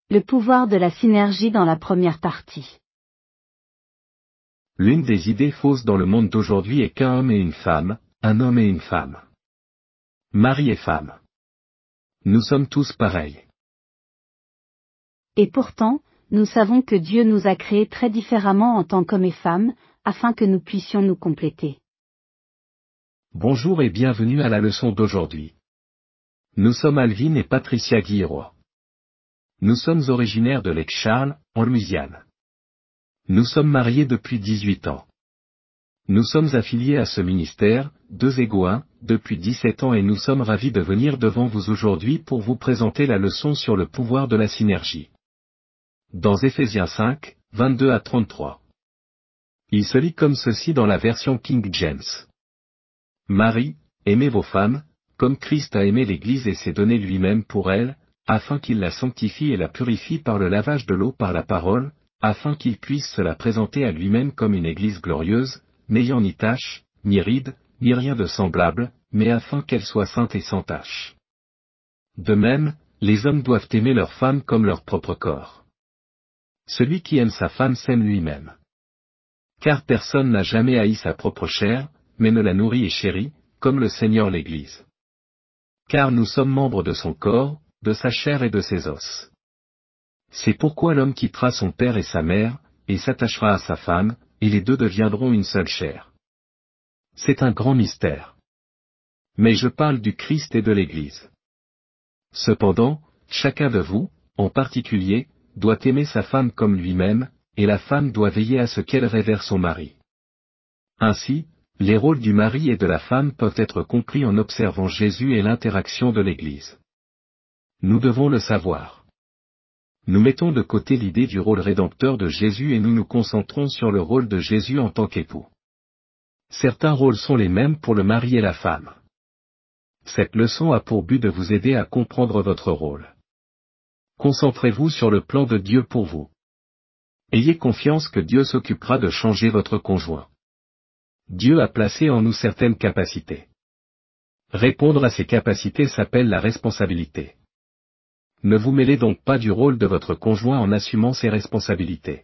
Le pouvoir de la synergie dans la première partie. L'une des idées fausses dans le monde d'aujourd'hui est qu'un homme et une femme, un homme et une femme. Mari et femme. Nous sommes tous pareils. Et pourtant, nous savons que Dieu nous a créés très différemment en tant qu'hommes et femmes, afin que nous puissions nous compléter. Bonjour et bienvenue à la leçon d'aujourd'hui. Nous sommes Alvin et Patricia Guilleroy. Nous sommes originaires de Lake Charles, en Louisiane. Nous sommes mariés depuis 18 ans. Nous sommes affiliés à ce ministère, 2 égaux 1, depuis 17 ans et nous sommes ravis de venir devant vous aujourd'hui pour vous présenter la leçon sur le pouvoir de la synergie. Dans Éphésiens 5, 22 à 33. Il se lit comme ceci dans la version King James. Marie, aimez vos femmes, comme Christ a aimé l'Église et s'est donné lui-même pour elle, afin qu'il la sanctifie et la purifie par le lavage de l'eau par la parole, afin qu'il puisse se la présenter à lui-même comme une Église glorieuse, n'ayant ni tache, ni ride, ni rien de semblable, mais afin qu'elle soit sainte et sans tache. De même, les hommes doivent aimer leurs femmes comme leur propre corps. Celui qui aime sa femme s'aime lui-même. Car personne n'a jamais haï sa propre chair, mais ne la nourrit et chérit, comme le Seigneur l'Église. Car nous sommes membres de son corps, de sa chair et de ses os. C'est pourquoi l'homme quittera son père et sa mère, et s'attachera à sa femme, et les deux deviendront une seule chair. C'est un grand mystère. Mais je parle du Christ et de l'Église. Cependant, chacun de vous, en particulier, doit aimer sa femme comme lui-même, et la femme doit veiller à ce qu'elle révère son mari. Ainsi, les rôles du mari et de la femme peuvent être compris en observant Jésus et l'interaction de l'Église. Nous devons le savoir. Nous mettons de côté l'idée du rôle rédempteur de Jésus et nous nous concentrons sur le rôle de Jésus en tant qu'époux. Certains rôles sont les mêmes pour le mari et la femme. Cette leçon a pour but de vous aider à comprendre votre rôle. Concentrez-vous sur le plan de Dieu pour vous. Ayez confiance que Dieu s'occupera de changer votre conjoint. Dieu a placé en nous certaines capacités. Répondre à ces capacités s'appelle la responsabilité. Ne vous mêlez donc pas du rôle de votre conjoint en assumant ses responsabilités.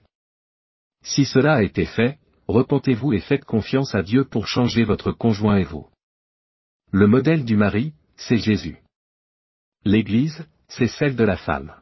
Si cela a été fait, repentez-vous et faites confiance à Dieu pour changer votre conjoint et vous. Le modèle du mari, c'est Jésus. L'Église, c'est celle de la femme.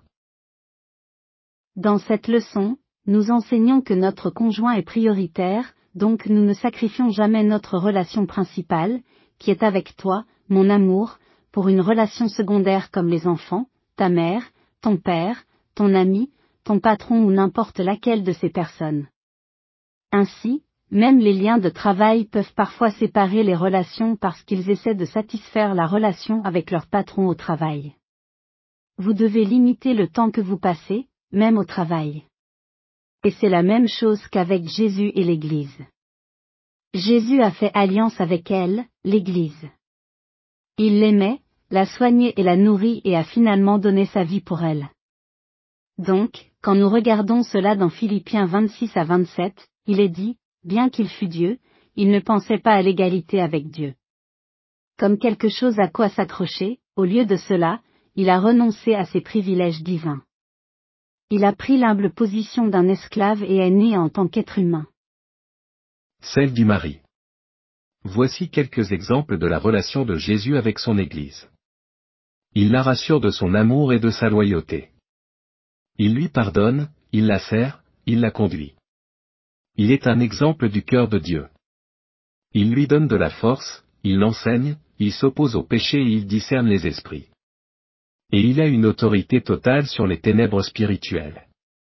Dans cette leçon, nous enseignons que notre conjoint est prioritaire, donc nous ne sacrifions jamais notre relation principale, qui est avec toi, mon amour, pour une relation secondaire comme les enfants, ta mère, ton père, ton ami, ton patron ou n'importe laquelle de ces personnes. Ainsi, même les liens de travail peuvent parfois séparer les relations parce qu'ils essaient de satisfaire la relation avec leur patron au travail. Vous devez limiter le temps que vous passez, même au travail. Et c'est la même chose qu'avec Jésus et l'Église. Jésus a fait alliance avec elle, l'Église. Il l'aimait, l'a soignée et la nourrit et a finalement donné sa vie pour elle. Donc, quand nous regardons cela dans Philippiens 26 à 27, il est dit, bien qu'il fût Dieu, il ne pensait pas à l'égalité avec Dieu. Comme quelque chose à quoi s'accrocher, au lieu de cela, il a renoncé à ses privilèges divins. Il a pris l'humble position d'un esclave et est né en tant qu'être humain. Celle du mari. Voici quelques exemples de la relation de Jésus avec son Église. Il la rassure de son amour et de sa loyauté. Il lui pardonne, il la sert, il la conduit. Il est un exemple du cœur de Dieu. Il lui donne de la force, il l'enseigne, il s'oppose au péché et il discerne les esprits. Et il a une autorité totale sur les ténèbres spirituelles.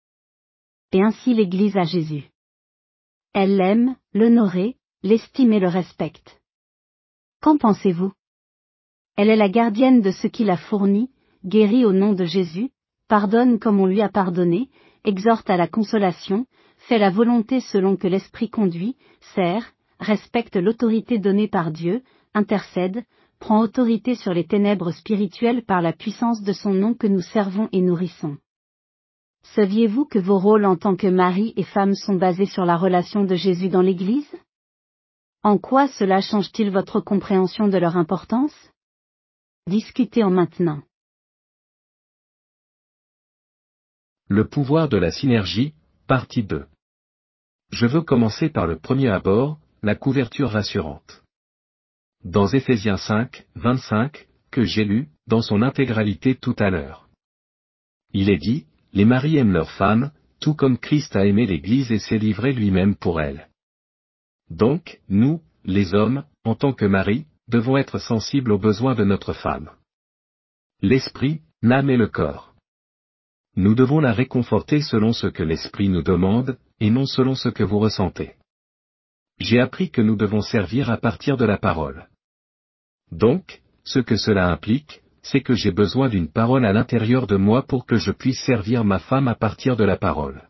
Et ainsi l'Église a Jésus. Elle l'aime, l'honorait, l'estime et le respecte. Qu'en pensez-vous? Elle est la gardienne de ce qu'il a fourni, guérit au nom de Jésus, pardonne comme on lui a pardonné, exhorte à la consolation, fait la volonté selon que l'Esprit conduit, sert, respecte l'autorité donnée par Dieu, intercède, prend autorité sur les ténèbres spirituelles par la puissance de son nom que nous servons et nourrissons. Saviez-vous que vos rôles en tant que mari et femme sont basés sur la relation de Jésus dans l'Église? En quoi cela change-t-il votre compréhension de leur importance? Discutez-en maintenant. Le pouvoir de la synergie, partie 2. Je veux commencer par le premier abord, la couverture rassurante. Dans Éphésiens 5, 25, que j'ai lu, dans son intégralité tout à l'heure. Il est dit, les maris aiment leurs femmes, tout comme Christ a aimé l'Église et s'est livré lui-même pour elle. Donc, nous, les hommes, en tant que maris, devons être sensibles aux besoins de notre femme. L'esprit, l'âme et le corps. Nous devons la réconforter selon ce que l'esprit nous demande, et non selon ce que vous ressentez. J'ai appris que nous devons servir à partir de la parole. Donc, ce que cela implique, c'est que j'ai besoin d'une parole à l'intérieur de moi pour que je puisse servir ma femme à partir de la parole.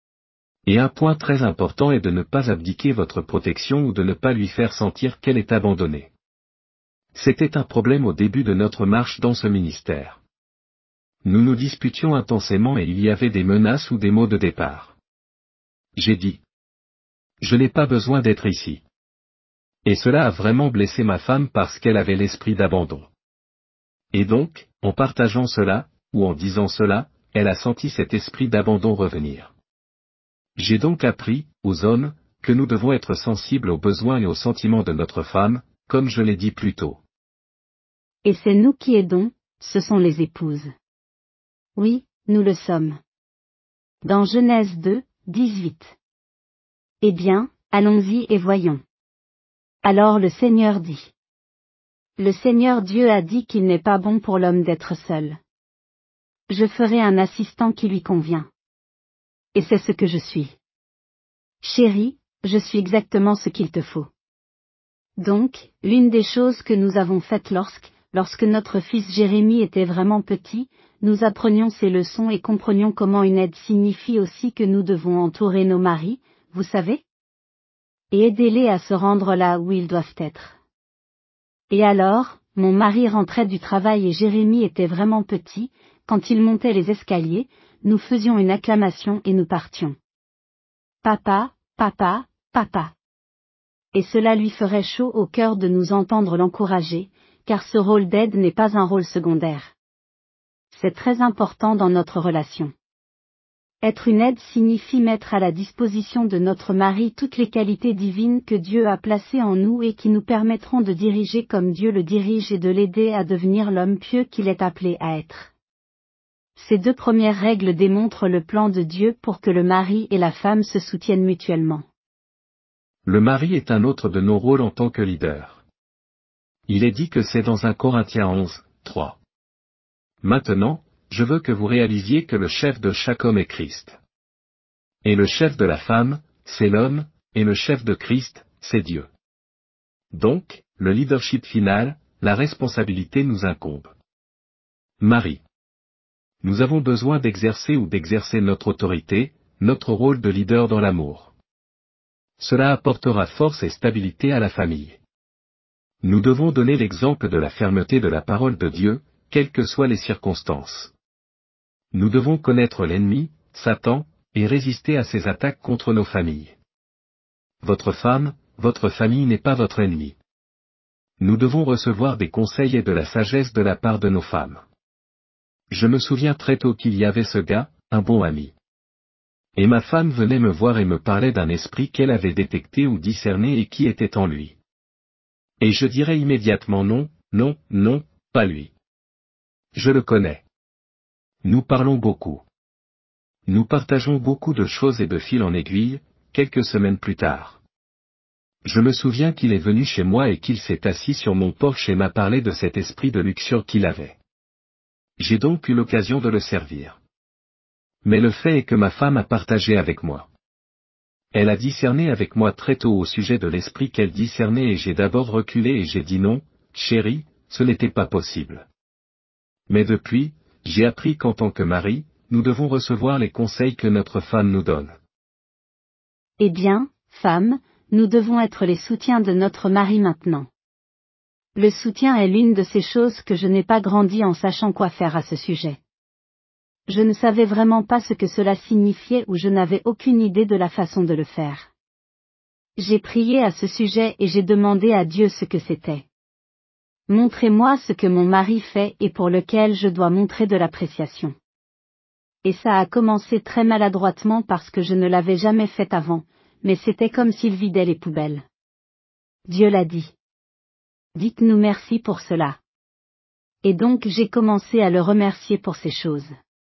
Et un point très important est de ne pas abdiquer votre protection ou de ne pas lui faire sentir qu'elle est abandonnée. C'était un problème au début de notre marche dans ce ministère. Nous nous disputions intensément et il y avait des menaces ou des mots de départ. J'ai dit. Je n'ai pas besoin d'être ici. Et cela a vraiment blessé ma femme parce qu'elle avait l'esprit d'abandon. Et donc, en partageant cela, ou en disant cela, elle a senti cet esprit d'abandon revenir. J'ai donc appris, aux hommes, que nous devons être sensibles aux besoins et aux sentiments de notre femme, comme je l'ai dit plus tôt. Et c'est nous qui aidons, ce sont les épouses. Oui, nous le sommes. Dans Genèse 2, 18. Eh bien, allons-y et voyons. Alors le Seigneur dit. Le Seigneur Dieu a dit qu'il n'est pas bon pour l'homme d'être seul. Je ferai un assistant qui lui convient. Et c'est ce que je suis. Chérie, je suis exactement ce qu'il te faut. Donc, l'une des choses que nous avons faites lorsque notre fils Jérémie était vraiment petit, nous apprenions ces leçons et comprenions comment une aide signifie aussi que nous devons entourer nos maris, vous savez? Et aider-les à se rendre là où ils doivent être. Et alors, mon mari rentrait du travail et Jérémie était vraiment petit, quand il montait les escaliers, nous faisions une acclamation et nous partions. Papa, papa, papa. Et cela lui ferait chaud au cœur de nous entendre l'encourager, car ce rôle d'aide n'est pas un rôle secondaire. C'est très important dans notre relation. Être une aide signifie mettre à la disposition de notre mari toutes les qualités divines que Dieu a placées en nous et qui nous permettront de diriger comme Dieu le dirige et de l'aider à devenir l'homme pieux qu'il est appelé à être. Ces deux premières règles démontrent le plan de Dieu pour que le mari et la femme se soutiennent mutuellement. Le mari est un autre de nos rôles en tant que leader. Il est dit que c'est dans 1 Corinthiens 11, 3. Maintenant, je veux que vous réalisiez que le chef de chaque homme est Christ. Et le chef de la femme, c'est l'homme, et le chef de Christ, c'est Dieu. Donc, le leadership final, la responsabilité nous incombe. Mari. Nous avons besoin d'exercer notre autorité, notre rôle de leader dans l'amour. Cela apportera force et stabilité à la famille. Nous devons donner l'exemple de la fermeté de la parole de Dieu, quelles que soient les circonstances. Nous devons connaître l'ennemi, Satan, et résister à ses attaques contre nos familles. Votre femme, votre famille n'est pas votre ennemi. Nous devons recevoir des conseils et de la sagesse de la part de nos femmes. Je me souviens très tôt qu'il y avait ce gars, un bon ami. Et ma femme venait me voir et me parlait d'un esprit qu'elle avait détecté ou discerné et qui était en lui. Et je dirais immédiatement non, non, non, pas lui. Je le connais. Nous parlons beaucoup. Nous partageons beaucoup de choses et de fil en aiguille, quelques semaines plus tard. Je me souviens qu'il est venu chez moi et qu'il s'est assis sur mon porche et m'a parlé de cet esprit de luxure qu'il avait. J'ai donc eu l'occasion de le servir. Mais le fait est que ma femme a partagé avec moi. Elle a discerné avec moi très tôt au sujet de l'esprit qu'elle discernait et j'ai d'abord reculé et j'ai dit non, chérie, ce n'était pas possible. Mais depuis, j'ai appris qu'en tant que mari, nous devons recevoir les conseils que notre femme nous donne. Eh bien, femme, nous devons être les soutiens de notre mari maintenant. Le soutien est l'une de ces choses que je n'ai pas grandi en sachant quoi faire à ce sujet. Je ne savais vraiment pas ce que cela signifiait ou je n'avais aucune idée de la façon de le faire. J'ai prié à ce sujet et j'ai demandé à Dieu ce que c'était. Montrez-moi ce que mon mari fait et pour lequel je dois montrer de l'appréciation. Et ça a commencé très maladroitement parce que je ne l'avais jamais fait avant, mais c'était comme s'il vidait les poubelles. Dieu l'a dit. Dites-nous merci pour cela. Et donc j'ai commencé à le remercier pour ces choses.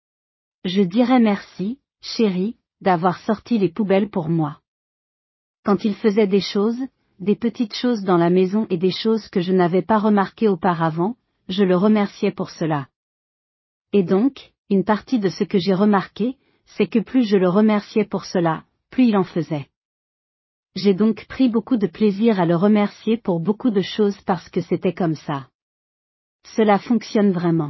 Je dirais merci, chérie, d'avoir sorti les poubelles pour moi. Quand il faisait des choses, des petites choses dans la maison et des choses que je n'avais pas remarquées auparavant, je le remerciais pour cela. Et donc, une partie de ce que j'ai remarqué, c'est que plus je le remerciais pour cela, plus il en faisait. J'ai donc pris beaucoup de plaisir à le remercier pour beaucoup de choses parce que c'était comme ça. Cela fonctionne vraiment.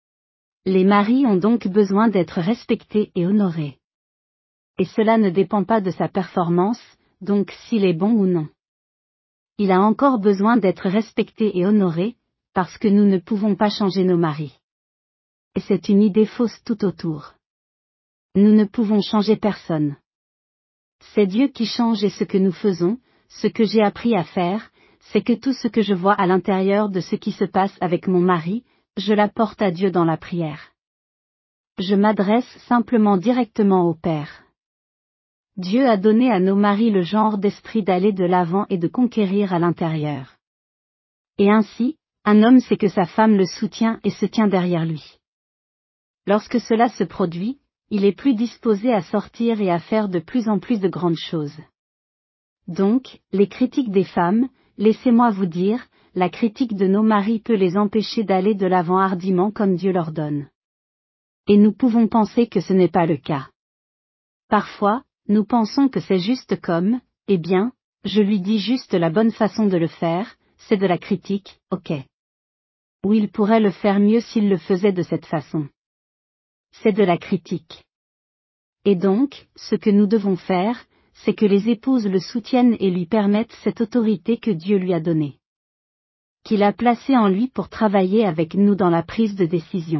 Les maris ont donc besoin d'être respectés et honorés. Et cela ne dépend pas de sa performance, donc s'il est bon ou non. Il a encore besoin d'être respecté et honoré, parce que nous ne pouvons pas changer nos maris. Et c'est une idée fausse tout autour. Nous ne pouvons changer personne. C'est Dieu qui change et ce que nous faisons, ce que j'ai appris à faire, c'est que tout ce que je vois à l'intérieur de ce qui se passe avec mon mari, je l'apporte à Dieu dans la prière. Je m'adresse simplement directement au Père. Dieu a donné à nos maris le genre d'esprit d'aller de l'avant et de conquérir à l'intérieur. Et ainsi, un homme sait que sa femme le soutient et se tient derrière lui. Lorsque cela se produit, il est plus disposé à sortir et à faire de plus en plus de grandes choses. Donc, les critiques des femmes, laissez-moi vous dire, la critique de nos maris peut les empêcher d'aller de l'avant hardiment comme Dieu leur donne. Et nous pouvons penser que ce n'est pas le cas. Parfois, nous pensons que c'est juste comme, eh bien, je lui dis juste la bonne façon de le faire, c'est de la critique, ok. Ou il pourrait le faire mieux s'il le faisait de cette façon. C'est de la critique. Et donc, ce que nous devons faire, c'est que les épouses le soutiennent et lui permettent cette autorité que Dieu lui a donnée. Qu'il a placée en lui pour travailler avec nous dans la prise de décision.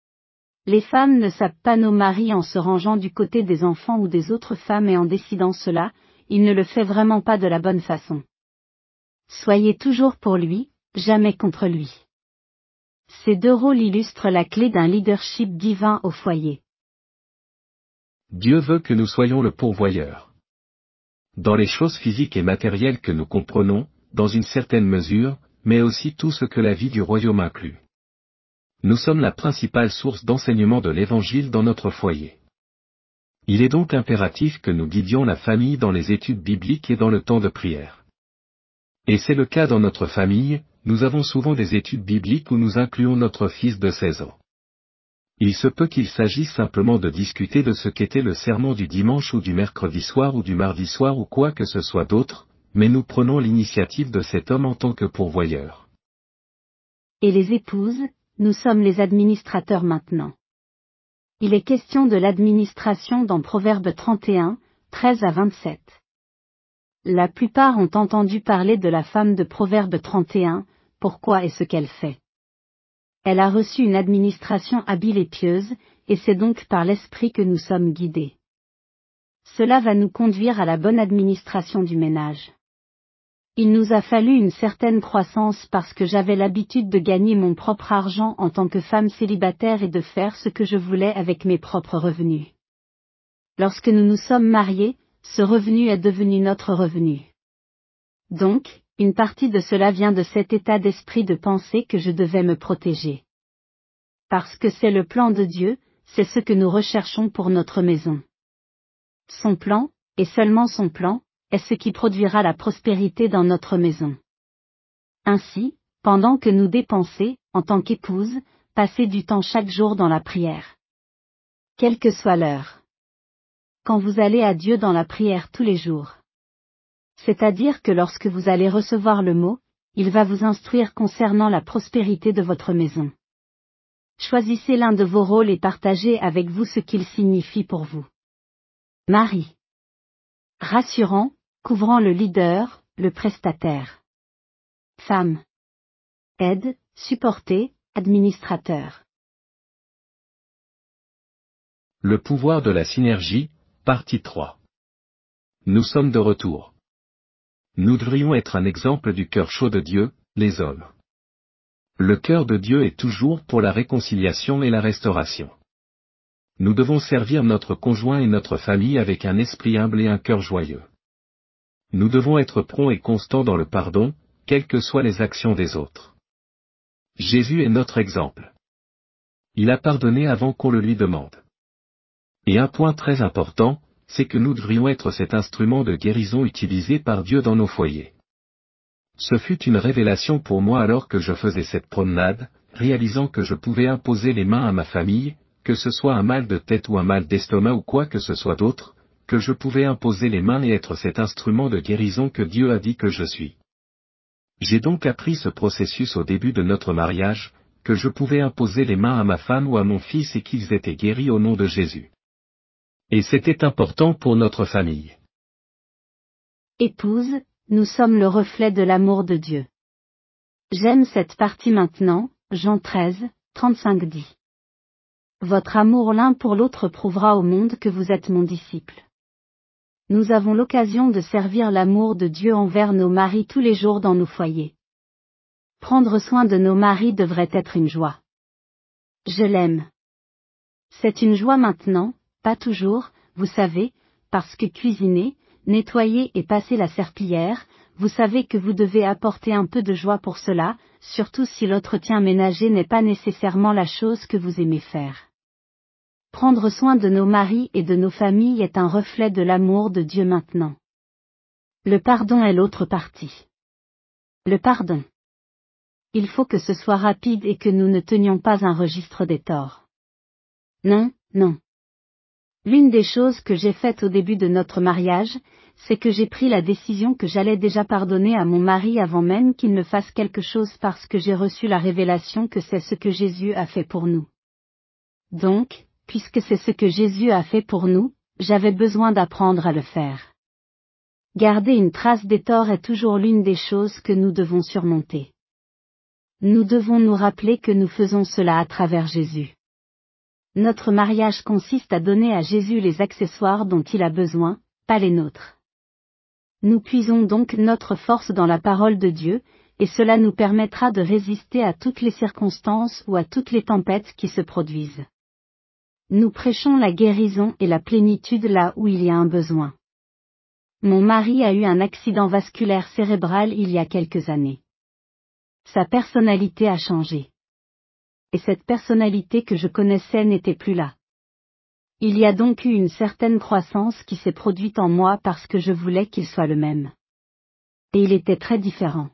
Les femmes ne sapent pas nos maris en se rangeant du côté des enfants ou des autres femmes et en décidant cela, il ne le fait vraiment pas de la bonne façon. Soyez toujours pour lui, jamais contre lui. Ces deux rôles illustrent la clé d'un leadership divin au foyer. Dieu veut que nous soyons le pourvoyeur. Dans les choses physiques et matérielles que nous comprenons, dans une certaine mesure, mais aussi tout ce que la vie du royaume inclut. Nous sommes la principale source d'enseignement de l'Évangile dans notre foyer. Il est donc impératif que nous guidions la famille dans les études bibliques et dans le temps de prière. Et c'est le cas dans notre famille, nous avons souvent des études bibliques où nous incluons notre fils de 16 ans. Il se peut qu'il s'agisse simplement de discuter de ce qu'était le sermon du dimanche ou du mercredi soir ou du mardi soir ou quoi que ce soit d'autre, mais nous prenons l'initiative de cet homme en tant que pourvoyeur. Et les épouses, nous sommes les administrateurs maintenant. Il est question de l'administration dans Proverbe 31, 13 à 27. La plupart ont entendu parler de la femme de Proverbe 31, pourquoi et ce qu'elle fait. Elle a reçu une administration habile et pieuse, et c'est donc par l'esprit que nous sommes guidés. Cela va nous conduire à la bonne administration du ménage. Il nous a fallu une certaine croissance parce que j'avais l'habitude de gagner mon propre argent en tant que femme célibataire et de faire ce que je voulais avec mes propres revenus. Lorsque nous nous sommes mariés, ce revenu est devenu notre revenu. Donc, une partie de cela vient de cet état d'esprit de penser que je devais me protéger. Parce que c'est le plan de Dieu, c'est ce que nous recherchons pour notre maison. Son plan, et seulement son plan, est ce qui produira la prospérité dans notre maison. Ainsi, pendant que nous dépensez, en tant qu'épouse, passez du temps chaque jour dans la prière. Quelle que soit l'heure. Quand vous allez à Dieu dans la prière tous les jours. C'est-à-dire que lorsque vous allez recevoir le mot, il va vous instruire concernant la prospérité de votre maison. Choisissez l'un de vos rôles et partagez avec vous ce qu'il signifie pour vous. Mari. Rassurant, couvrant le leader, le prestataire. Femme. Aide, supporter, administrateur. Le pouvoir de la synergie, partie 3. Nous sommes de retour. Nous devrions être un exemple du cœur chaud de Dieu, les hommes. Le cœur de Dieu est toujours pour la réconciliation et la restauration. Nous devons servir notre conjoint et notre famille avec un esprit humble et un cœur joyeux. Nous devons être prompts et constants dans le pardon, quelles que soient les actions des autres. Jésus est notre exemple. Il a pardonné avant qu'on le lui demande. Et un point très important, c'est que nous devrions être cet instrument de guérison utilisé par Dieu dans nos foyers. Ce fut une révélation pour moi alors que je faisais cette promenade, réalisant que je pouvais imposer les mains à ma famille, que ce soit un mal de tête ou un mal d'estomac ou quoi que ce soit d'autre, que je pouvais imposer les mains et être cet instrument de guérison que Dieu a dit que je suis. J'ai donc appris ce processus au début de notre mariage, que je pouvais imposer les mains à ma femme ou à mon fils et qu'ils étaient guéris au nom de Jésus. Et c'était important pour notre famille. Épouse, nous sommes le reflet de l'amour de Dieu. J'aime cette partie maintenant, Jean 13, 35 dit. Votre amour l'un pour l'autre prouvera au monde que vous êtes mon disciple. Nous avons l'occasion de servir l'amour de Dieu envers nos maris tous les jours dans nos foyers. Prendre soin de nos maris devrait être une joie. Je l'aime. C'est une joie maintenant, pas toujours, vous savez, parce que cuisiner, nettoyer et passer la serpillière, vous savez que vous devez apporter un peu de joie pour cela, surtout si l'entretien ménager n'est pas nécessairement la chose que vous aimez faire. Prendre soin de nos maris et de nos familles est un reflet de l'amour de Dieu maintenant. Le pardon est l'autre partie. Le pardon. Il faut que ce soit rapide et que nous ne tenions pas un registre des torts. Non, non. L'une des choses que j'ai faites au début de notre mariage, c'est que j'ai pris la décision que j'allais déjà pardonner à mon mari avant même qu'il ne fasse quelque chose parce que j'ai reçu la révélation que c'est ce que Jésus a fait pour nous. Donc, puisque c'est ce que Jésus a fait pour nous, j'avais besoin d'apprendre à le faire. Garder une trace des torts est toujours l'une des choses que nous devons surmonter. Nous devons nous rappeler que nous faisons cela à travers Jésus. Notre mariage consiste à donner à Jésus les accessoires dont il a besoin, pas les nôtres. Nous puisons donc notre force dans la parole de Dieu, et cela nous permettra de résister à toutes les circonstances ou à toutes les tempêtes qui se produisent. Nous prêchons la guérison et la plénitude là où il y a un besoin. Mon mari a eu un accident vasculaire cérébral il y a quelques années. Sa personnalité a changé. Et cette personnalité que je connaissais n'était plus là. Il y a donc eu une certaine croissance qui s'est produite en moi parce que je voulais qu'il soit le même. Et il était très différent.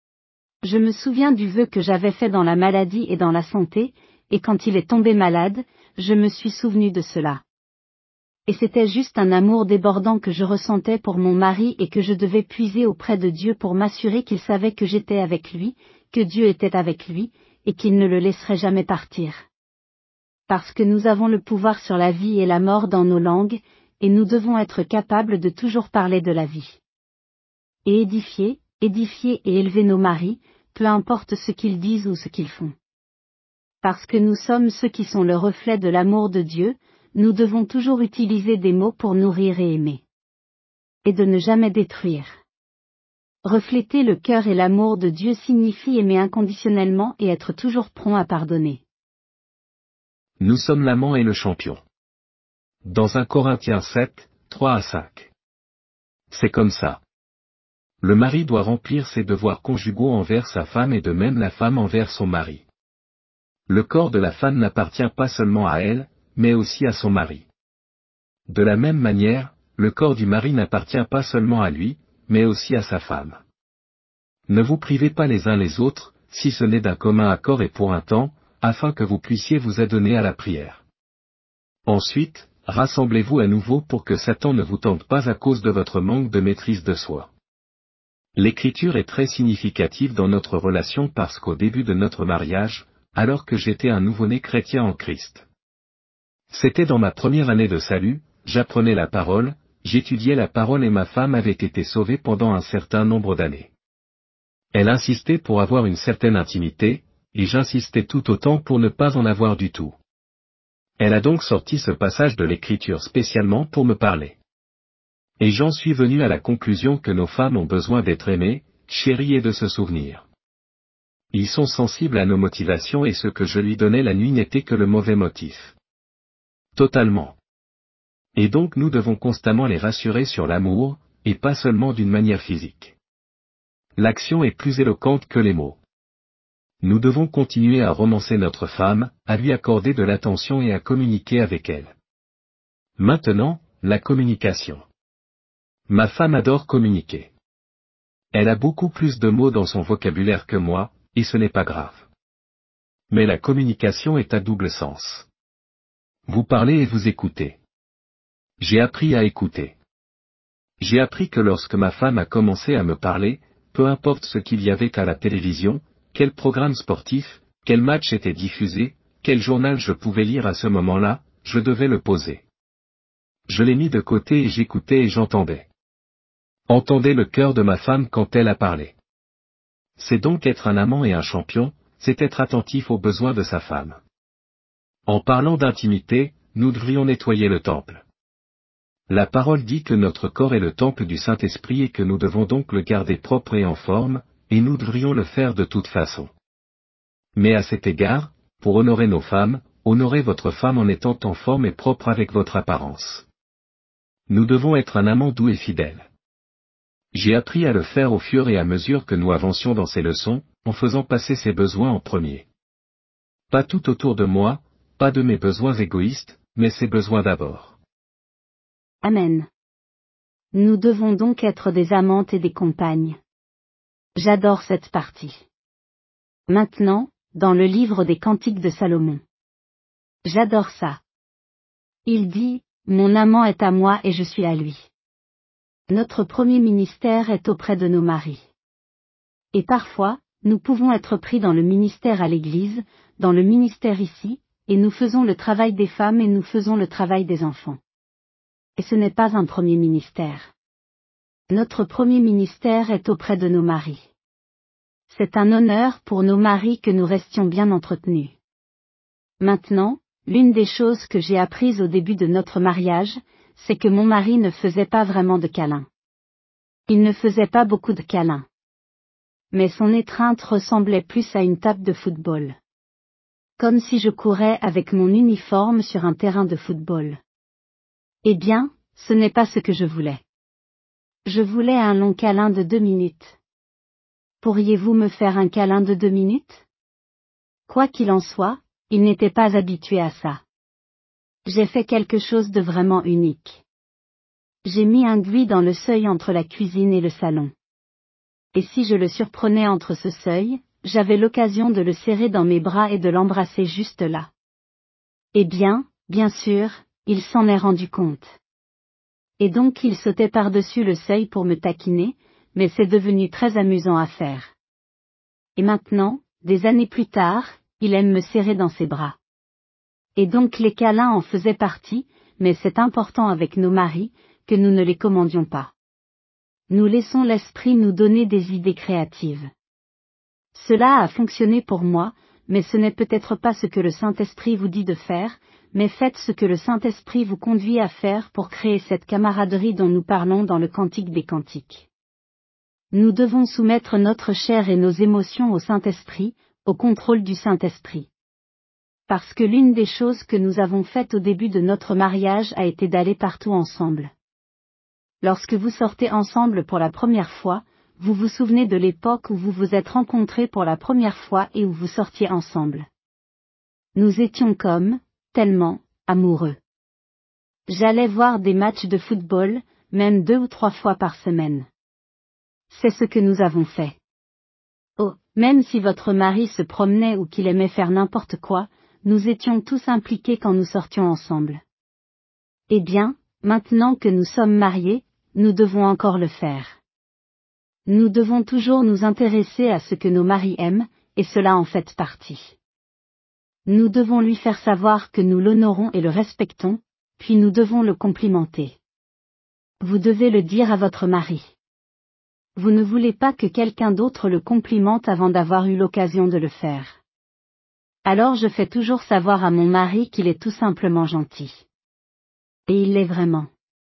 Je me souviens du vœu que j'avais fait dans la maladie et dans la santé, et quand il est tombé malade, je me suis souvenu de cela. Et c'était juste un amour débordant que je ressentais pour mon mari et que je devais puiser auprès de Dieu pour m'assurer qu'il savait que j'étais avec lui, que Dieu était avec lui, et qu'il ne le laisserait jamais partir. Parce que nous avons le pouvoir sur la vie et la mort dans nos langues, et nous devons être capables de toujours parler de la vie. Et édifier et élever nos maris, peu importe ce qu'ils disent ou ce qu'ils font. Parce que nous sommes ceux qui sont le reflet de l'amour de Dieu, nous devons toujours utiliser des mots pour nourrir et aimer. Et de ne jamais détruire. Refléter le cœur et l'amour de Dieu signifie aimer inconditionnellement et être toujours prompt à pardonner. Nous sommes l'amant et le champion. Dans 1 Corinthiens 7, 3 à 5. C'est comme ça. Le mari doit remplir ses devoirs conjugaux envers sa femme et de même la femme envers son mari. Le corps de la femme n'appartient pas seulement à elle, mais aussi à son mari. De la même manière, le corps du mari n'appartient pas seulement à lui, mais aussi à sa femme. Ne vous privez pas les uns les autres, si ce n'est d'un commun accord et pour un temps, afin que vous puissiez vous adonner à la prière. Ensuite, rassemblez-vous à nouveau pour que Satan ne vous tente pas à cause de votre manque de maîtrise de soi. L'écriture est très significative dans notre relation parce qu'au début de notre mariage, alors que j'étais un nouveau-né chrétien en Christ. C'était dans ma première année de salut, j'apprenais la parole, j'étudiais la parole et ma femme avait été sauvée pendant un certain nombre d'années. Elle insistait pour avoir une certaine intimité, et j'insistais tout autant pour ne pas en avoir du tout. Elle a donc sorti ce passage de l'Écriture spécialement pour me parler. Et j'en suis venu à la conclusion que nos femmes ont besoin d'être aimées, chéries et de se souvenir. Ils sont sensibles à nos motivations et ce que je lui donnais la nuit n'était que le mauvais motif. Totalement. Et donc nous devons constamment les rassurer sur l'amour, et pas seulement d'une manière physique. L'action est plus éloquente que les mots. Nous devons continuer à romancer notre femme, à lui accorder de l'attention et à communiquer avec elle. Maintenant, la communication. Ma femme adore communiquer. Elle a beaucoup plus de mots dans son vocabulaire que moi, et ce n'est pas grave. Mais la communication est à double sens. Vous parlez et vous écoutez. J'ai appris à écouter. J'ai appris que lorsque ma femme a commencé à me parler, peu importe ce qu'il y avait à la télévision, quel programme sportif, quel match était diffusé, quel journal je pouvais lire à ce moment-là, je devais le poser. Je l'ai mis de côté et j'écoutais et j'entendais. Entendez le cœur de ma femme quand elle a parlé. C'est donc être un amant et un champion, c'est être attentif aux besoins de sa femme. En parlant d'intimité, nous devrions nettoyer le temple. La parole dit que notre corps est le temple du Saint-Esprit et que nous devons donc le garder propre et en forme, et nous devrions le faire de toute façon. Mais à cet égard, pour honorer nos femmes, honorez votre femme en étant en forme et propre avec votre apparence. Nous devons être un amant doux et fidèle. J'ai appris à le faire au fur et à mesure que nous avancions dans ces leçons, en faisant passer ses besoins en premier. Pas tout autour de moi, pas de mes besoins égoïstes, mais ses besoins d'abord. Amen. Nous devons donc être des amantes et des compagnes. J'adore cette partie. Maintenant, dans le livre des Cantiques de Salomon. J'adore ça. Il dit, mon amant est à moi et je suis à lui. Notre premier ministère est auprès de nos maris. Et parfois, nous pouvons être pris dans le ministère à l'église, dans le ministère ici, et nous faisons le travail des femmes et nous faisons le travail des enfants. Et ce n'est pas un premier ministère. Notre premier ministère est auprès de nos maris. C'est un honneur pour nos maris que nous restions bien entretenus. Maintenant, l'une des choses que j'ai apprises au début de notre mariage, c'est que mon mari ne faisait pas vraiment de câlins. Il ne faisait pas beaucoup de câlins. Mais son étreinte ressemblait plus à une tape de football. Comme si je courais avec mon uniforme sur un terrain de football. Eh bien, ce n'est pas ce que je voulais. Je voulais un long câlin de 2 minutes. Pourriez-vous me faire un câlin de 2 minutes? Quoi qu'il en soit, il n'était pas habitué à ça. J'ai fait quelque chose de vraiment unique. J'ai mis un gui dans le seuil entre la cuisine et le salon. Et si je le surprenais entre ce seuil, j'avais l'occasion de le serrer dans mes bras et de l'embrasser juste là. Eh bien sûr, il s'en est rendu compte. Et donc il sautait par-dessus le seuil pour me taquiner, mais c'est devenu très amusant à faire. Et maintenant, des années plus tard, il aime me serrer dans ses bras. Et donc les câlins en faisaient partie, mais c'est important avec nos maris, que nous ne les commandions pas. Nous laissons l'esprit nous donner des idées créatives. Cela a fonctionné pour moi, mais ce n'est peut-être pas ce que le Saint-Esprit vous dit de faire, mais faites ce que le Saint-Esprit vous conduit à faire pour créer cette camaraderie dont nous parlons dans le Cantique des Cantiques. Nous devons soumettre notre chair et nos émotions au Saint-Esprit, au contrôle du Saint-Esprit. Parce que l'une des choses que nous avons faites au début de notre mariage a été d'aller partout ensemble. Lorsque vous sortez ensemble pour la première fois, vous vous souvenez de l'époque où vous vous êtes rencontrés pour la première fois et où vous sortiez ensemble. Nous étions tellement, amoureux. J'allais voir des matchs de football, même 2 ou 3 fois par semaine. C'est ce que nous avons fait. Oh, même si votre mari se promenait ou qu'il aimait faire n'importe quoi, nous étions tous impliqués quand nous sortions ensemble. Eh bien, maintenant que nous sommes mariés, nous devons encore le faire. Nous devons toujours nous intéresser à ce que nos maris aiment, et cela en fait partie. Nous devons lui faire savoir que nous l'honorons et le respectons, puis nous devons le complimenter. Vous devez le dire à votre mari. Vous ne voulez pas que quelqu'un d'autre le complimente avant d'avoir eu l'occasion de le faire. Alors je fais toujours savoir à mon mari qu'il est tout simplement gentil. Et il l'est vraiment.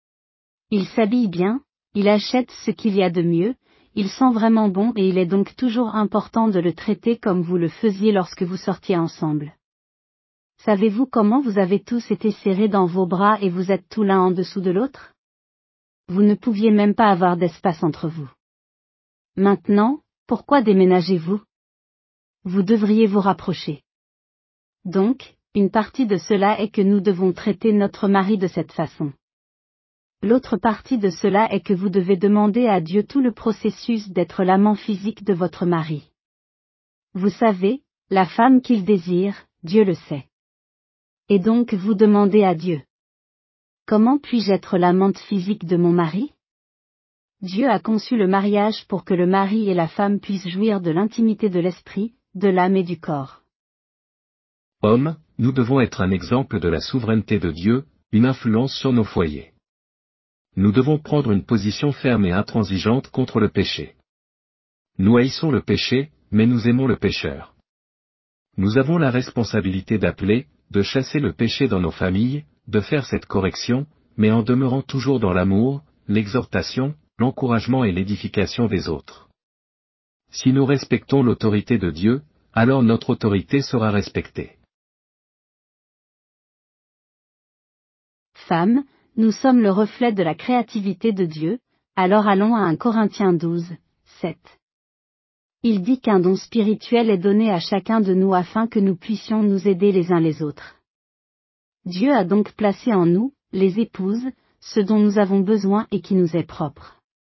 Il s'habille bien, il achète ce qu'il y a de mieux, il sent vraiment bon et il est donc toujours important de le traiter comme vous le faisiez lorsque vous sortiez ensemble. Savez-vous comment vous avez tous été serrés dans vos bras et vous êtes tous l'un en dessous de l'autre? Vous ne pouviez même pas avoir d'espace entre vous. Maintenant, pourquoi déménagez-vous? Vous devriez vous rapprocher. Donc, une partie de cela est que nous devons traiter notre mari de cette façon. L'autre partie de cela est que vous devez demander à Dieu tout le processus d'être l'amant physique de votre mari. Vous savez, la femme qu'il désire, Dieu le sait. Et donc vous demandez à Dieu. Comment puis-je être l'amante physique de mon mari? Dieu a conçu le mariage pour que le mari et la femme puissent jouir de l'intimité de l'esprit, de l'âme et du corps. Hommes, nous devons être un exemple de la souveraineté de Dieu, une influence sur nos foyers. Nous devons prendre une position ferme et intransigeante contre le péché. Nous haïssons le péché, mais nous aimons le pécheur. Nous avons la responsabilité d'appeler, de chasser le péché dans nos familles, de faire cette correction, mais en demeurant toujours dans l'amour, l'exhortation, l'encouragement et l'édification des autres. Si nous respectons l'autorité de Dieu, alors notre autorité sera respectée. Femmes, nous sommes le reflet de la créativité de Dieu, alors allons à 1 Corinthiens 12, 7. Il dit qu'un don spirituel est donné à chacun de nous afin que nous puissions nous aider les uns les autres. Dieu a donc placé en nous, les épouses, ce dont nous avons besoin et qui nous est propre.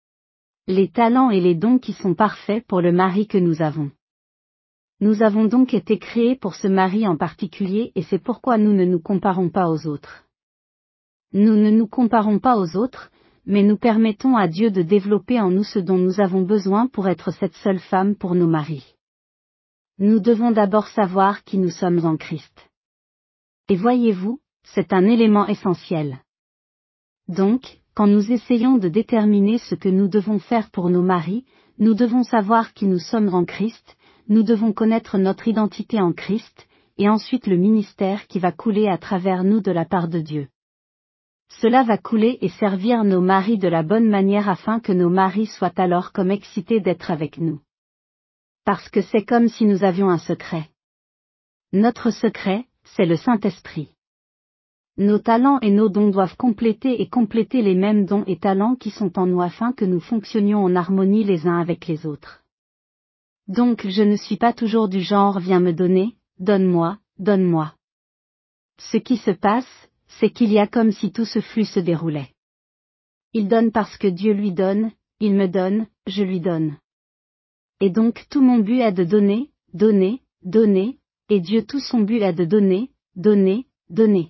Les talents et les dons qui sont parfaits pour le mari que nous avons. Nous avons donc été créés pour ce mari en particulier et c'est pourquoi nous ne nous comparons pas aux autres. Nous ne nous comparons pas aux autres, mais nous permettons à Dieu de développer en nous ce dont nous avons besoin pour être cette seule femme pour nos maris. Nous devons d'abord savoir qui nous sommes en Christ. Et voyez-vous, c'est un élément essentiel. Donc, quand nous essayons de déterminer ce que nous devons faire pour nos maris, nous devons savoir qui nous sommes en Christ, nous devons connaître notre identité en Christ, et ensuite le ministère qui va couler à travers nous de la part de Dieu. Cela va couler et servir nos maris de la bonne manière afin que nos maris soient alors comme excités d'être avec nous. Parce que c'est comme si nous avions un secret. Notre secret, c'est le Saint-Esprit. Nos talents et nos dons doivent compléter les mêmes dons et talents qui sont en nous afin que nous fonctionnions en harmonie les uns avec les autres. Donc je ne suis pas toujours du genre viens me donner, donne-moi, donne-moi. Ce qui se passe, c'est qu'il y a comme si tout ce flux se déroulait. Il donne parce que Dieu lui donne, il me donne, je lui donne. Et donc tout mon but est de donner, donner, donner, et Dieu tout son but est de donner, donner, donner.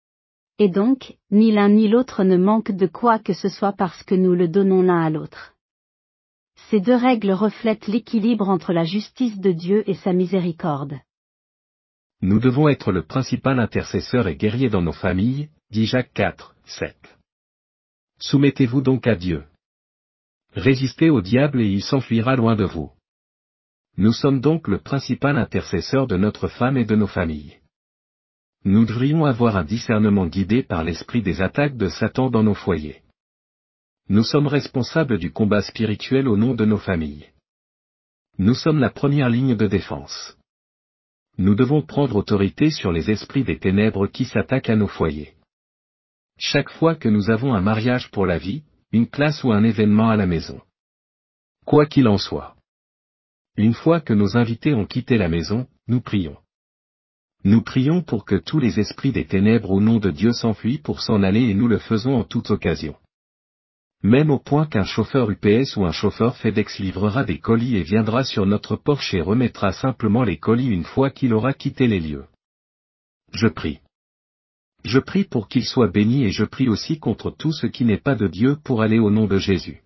Et donc, ni l'un ni l'autre ne manque de quoi que ce soit parce que nous le donnons l'un à l'autre. Ces deux règles reflètent l'équilibre entre la justice de Dieu et sa miséricorde. Nous devons être le principal intercesseur et guerrier dans nos familles, dit Jacques 4, 7. Soumettez-vous donc à Dieu. Résistez au diable et il s'enfuira loin de vous. Nous sommes donc le principal intercesseur de notre femme et de nos familles. Nous devrions avoir un discernement guidé par l'esprit des attaques de Satan dans nos foyers. Nous sommes responsables du combat spirituel au nom de nos familles. Nous sommes la première ligne de défense. Nous devons prendre autorité sur les esprits des ténèbres qui s'attaquent à nos foyers. Chaque fois que nous avons un mariage pour la vie, une classe ou un événement à la maison. Quoi qu'il en soit. Une fois que nos invités ont quitté la maison, nous prions. Nous prions pour que tous les esprits des ténèbres au nom de Dieu s'enfuient pour s'en aller et nous le faisons en toute occasion. Même au point qu'un chauffeur UPS ou un chauffeur FedEx livrera des colis et viendra sur notre porche et remettra simplement les colis une fois qu'il aura quitté les lieux. Je prie. Je prie pour qu'il soit béni et je prie aussi contre tout ce qui n'est pas de Dieu pour aller au nom de Jésus.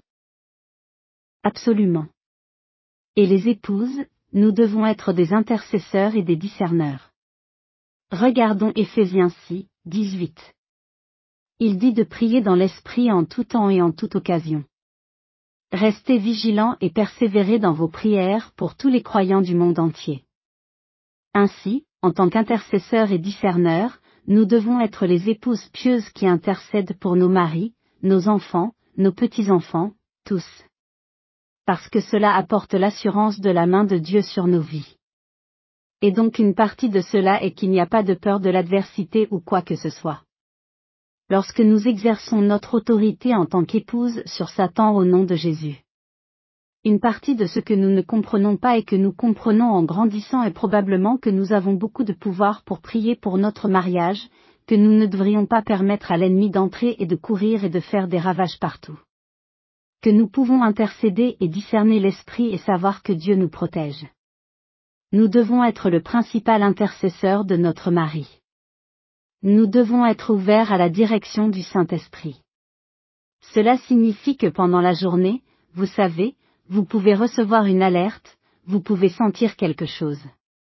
Absolument. Et les épouses, nous devons être des intercesseurs et des discerneurs. Regardons Éphésiens 6, 18. Il dit de prier dans l'esprit en tout temps et en toute occasion. Restez vigilants et persévérez dans vos prières pour tous les croyants du monde entier. Ainsi, en tant qu'intercesseurs et discerneurs, nous devons être les épouses pieuses qui intercèdent pour nos maris, nos enfants, nos petits-enfants, tous. Parce que cela apporte l'assurance de la main de Dieu sur nos vies. Et donc une partie de cela est qu'il n'y a pas de peur de l'adversité ou quoi que ce soit. Lorsque nous exerçons notre autorité en tant qu'épouse sur Satan au nom de Jésus. Une partie de ce que nous ne comprenons pas et que nous comprenons en grandissant est probablement que nous avons beaucoup de pouvoir pour prier pour notre mariage, que nous ne devrions pas permettre à l'ennemi d'entrer et de courir et de faire des ravages partout. Que nous pouvons intercéder et discerner l'esprit et savoir que Dieu nous protège. Nous devons être le principal intercesseur de notre mari. Nous devons être ouverts à la direction du Saint-Esprit. Cela signifie que pendant la journée, vous savez, vous pouvez recevoir une alerte, vous pouvez sentir quelque chose.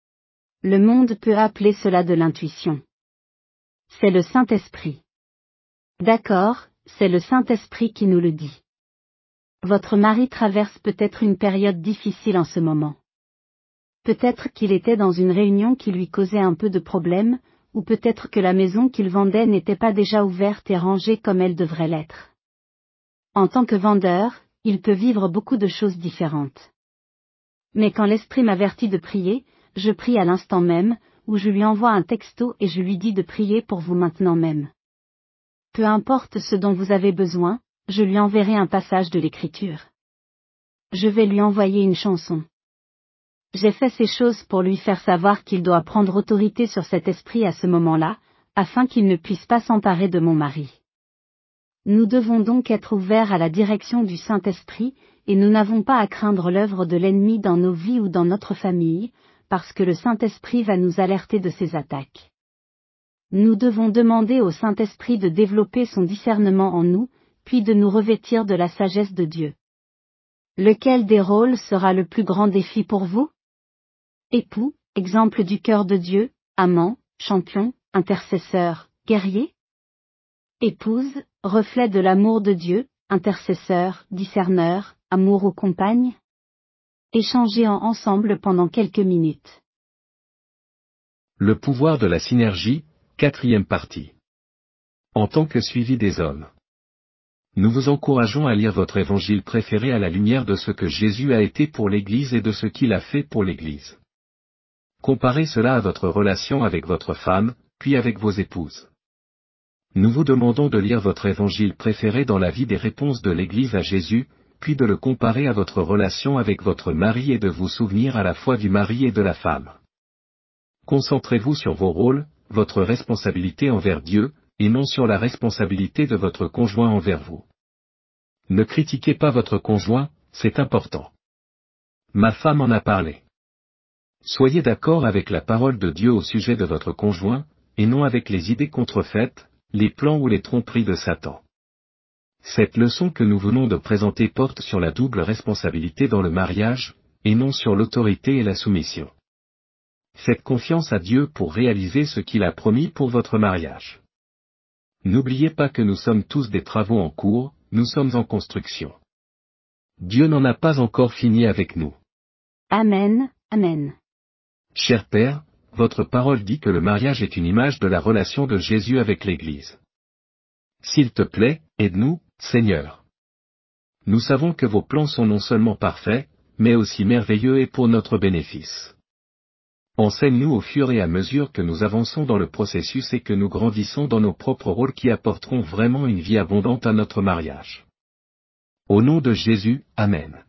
Le monde peut appeler cela de l'intuition. C'est le Saint-Esprit. D'accord, c'est le Saint-Esprit qui nous le dit. Votre mari traverse peut-être une période difficile en ce moment. Peut-être qu'il était dans une réunion qui lui causait un peu de problème, ou peut-être que la maison qu'il vendait n'était pas déjà ouverte et rangée comme elle devrait l'être. En tant que vendeur, il peut vivre beaucoup de choses différentes. Mais quand l'Esprit m'avertit de prier, je prie à l'instant même, ou je lui envoie un texto et je lui dis de prier pour vous maintenant même. Peu importe ce dont vous avez besoin, je lui enverrai un passage de l'Écriture. Je vais lui envoyer une chanson. J'ai fait ces choses pour lui faire savoir qu'il doit prendre autorité sur cet esprit à ce moment-là, afin qu'il ne puisse pas s'emparer de mon mari. Nous devons donc être ouverts à la direction du Saint-Esprit, et nous n'avons pas à craindre l'œuvre de l'ennemi dans nos vies ou dans notre famille, parce que le Saint-Esprit va nous alerter de ses attaques. Nous devons demander au Saint-Esprit de développer son discernement en nous, puis de nous revêtir de la sagesse de Dieu. Lequel des rôles sera le plus grand défi pour vous? Époux, exemple du cœur de Dieu, amant, champion, intercesseur, guerrier? Épouse, reflet de l'amour de Dieu, intercesseur, discerneur, amour aux compagnes? Échangez ensemble pendant quelques minutes. Le pouvoir de la synergie, 4e partie. En tant que suivi des hommes. Nous vous encourageons à lire votre évangile préféré à la lumière de ce que Jésus a été pour l'Église et de ce qu'il a fait pour l'Église. Comparez cela à votre relation avec votre femme, puis avec vos épouses. Nous vous demandons de lire votre évangile préféré dans la vie des réponses de l'Église à Jésus, puis de le comparer à votre relation avec votre mari et de vous souvenir à la fois du mari et de la femme. Concentrez-vous sur vos rôles, votre responsabilité envers Dieu, et non sur la responsabilité de votre conjoint envers vous. Ne critiquez pas votre conjoint, c'est important. Ma femme en a parlé. Soyez d'accord avec la parole de Dieu au sujet de votre conjoint, et non avec les idées contrefaites, les plans ou les tromperies de Satan. Cette leçon que nous venons de présenter porte sur la double responsabilité dans le mariage, et non sur l'autorité et la soumission. Faites confiance à Dieu pour réaliser ce qu'il a promis pour votre mariage. N'oubliez pas que nous sommes tous des travaux en cours, nous sommes en construction. Dieu n'en a pas encore fini avec nous. Amen, Amen. Cher Père, votre parole dit que le mariage est une image de la relation de Jésus avec l'Église. S'il te plaît, aide-nous, Seigneur. Nous savons que vos plans sont non seulement parfaits, mais aussi merveilleux et pour notre bénéfice. Enseigne-nous au fur et à mesure que nous avançons dans le processus et que nous grandissons dans nos propres rôles qui apporteront vraiment une vie abondante à notre mariage. Au nom de Jésus, Amen.